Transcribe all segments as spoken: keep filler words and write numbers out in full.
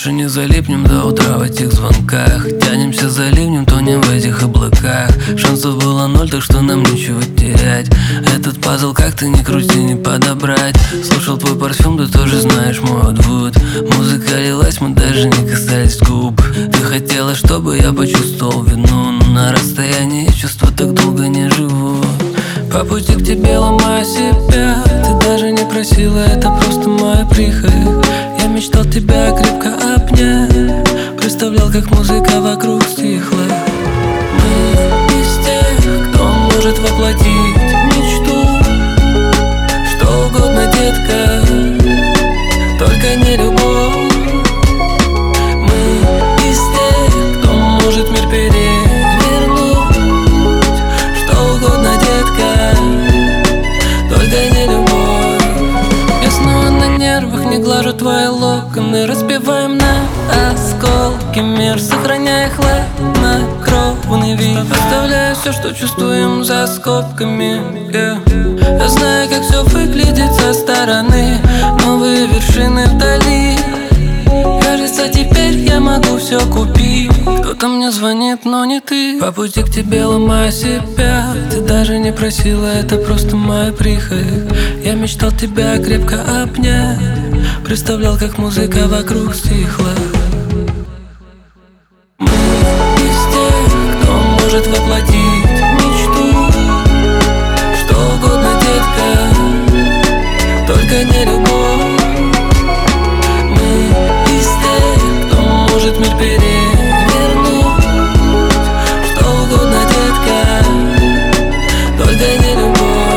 больше не залипнем до утра в этих звонках. Тянемся за ливнем, тонем в этих облаках. Шансов было ноль, так что нам нечего терять. Этот пазл, как ты ни крути, не подобрать. Слушал твой парфюм, ты тоже знаешь мой отвод. Музыка лилась, мы даже не касались губ. Ты хотела, чтобы я почувствовал вину, но на расстоянии чувства так долго не живут. По пути к тебе ломаю себя. Ты даже не просила, это просто моя прихоть. Я мечтал тебя крепко обнять. Представлял, как музыка вокруг стихла. Мы из тех, кто может воплотить мечту. Что угодно, детка, только не любовь. Мы из тех, кто может мир перевернуть. Что угодно, детка, только не любовь. Я снова на нервах, не глажу твои локоны. Разбиваем на осколки мир, сохраняя хладнокровный вид. Оставляя все, что чувствуем за скобками, yeah. Я знаю, как все выглядит со стороны. Новые вершины вдали. Кажется, теперь я могу все купить. Кто-то мне звонит, но не ты. По пути к тебе ломаю себя. Ты даже не просила, это просто моя прихоть. Я мечтал тебя крепко обнять. Представлял, как музыка вокруг стихла. Мы из тех, кто может воплотить мечту. Что угодно, детка, только не любовь. Мы из тех, кто может мир перевернуть. Что угодно, детка, только не любовь.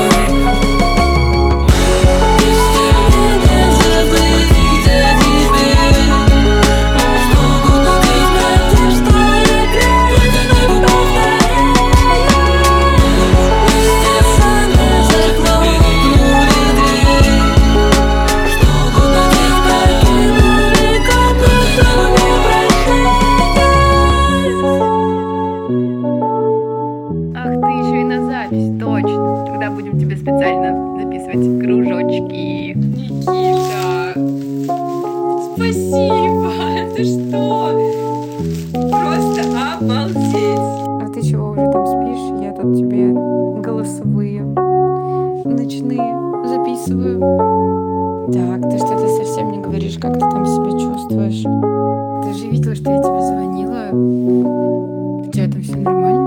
Точно. Тогда будем тебе специально записывать кружочки. Никита, спасибо. Ты что? Просто обалдеть. А ты чего уже там спишь? Я тут тебе голосовые, ночные записываю. Так, ты что-то совсем не говоришь, как ты там себя чувствуешь? Ты же видела, что я тебе звонила. У тебя там все нормально?